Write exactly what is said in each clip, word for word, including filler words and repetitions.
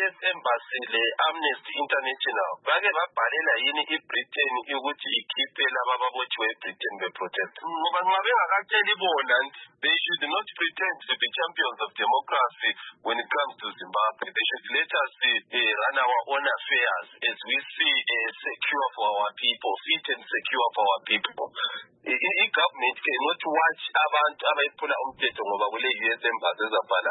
S Embassy le Amnesty International bake babhalela yini iBritain ukuthi ikhiphe laba ababotshiwe eBritain beprotest ngoba ngabe ngakatshela ibona they should not pretend to be champions of democracy when it comes to Zimbabwe. They should let us uh, run our own affairs as we see uh, secure for our people, fit and secure for our people. I-government cannot watch abantu abayiphula umthetho ngoba kule U S Embassy ezabhala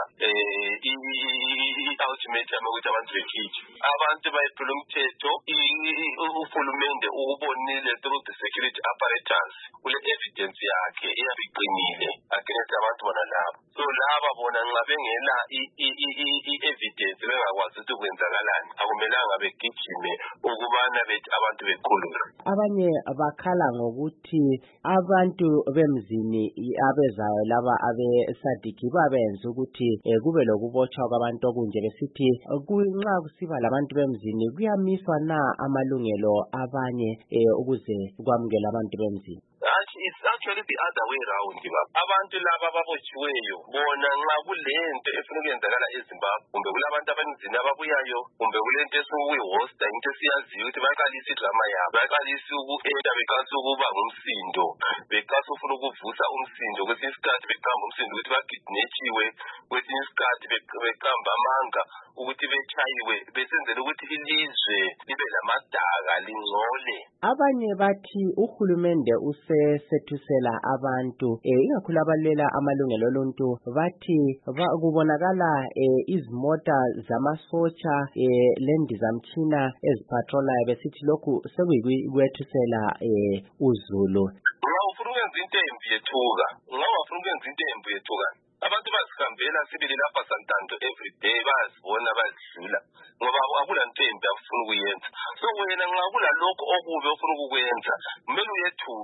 i-ultimatum ukuthi abantu bekhitshwe. Abantu bayiphula umthetho, uhulumende ubonile through the security apparatus kule evidence yakhe eyabiqinile against abantu bona labo. So laba bona nxa bengela i-evidence bengakwazi ukuthi kwenzakalani akumelanga begijime ukubana bethi abantu bekhululwe. Abanye bakhala ngokuthi abantu bemzini abezayo laba abe-SADC babenza ukuthi kube lokubotshwa kwabantu okunje besithi nxa kusiba labantu bemzini kuyamiswa na amalungelo abanye ukuze kwamukela abantu bemzini. It's actually the other way around. Abantu laba ababotshiweyo bona nxa kulento efuna ukuyenzakala eZimbabwe kumbe kulabantu abanzima ababuyayo kumbe kulento esukuyi-host into esiyaziyo ukuthi baqalisa idrama yabo baqalisa uku-eda beqalisa ukuba ngumsindo beqalisa ufuna ukuvusa umsindo kwesinye isikhathi beqamba umsindo ukuthi bagidnetshiwe kwesinye isikhathi beqamba amanga ukuthi bechayiwe besenzela ukuthi ilizwe libe lamadaka lingcole. Abanye bathi uhulumende usesethusela abantu ikakhulu abalela amalungelo oluntu bathi kubonakala izimota zamasotsha lendizamtshina ezipatrolayo besithi lokhu sekuyikwethusela uzulu. Nxa ufuna ukwenza into embi yethuka nxa ufuna ukwenza into embi yethuka abantu bazihambela sibili lapha Santanto every day bazibona bazidlula ngoba akulanto embi afuna ukuyenza. So wena nxa kulalokho okubi ofuna ukukwenza kumele uyethuka.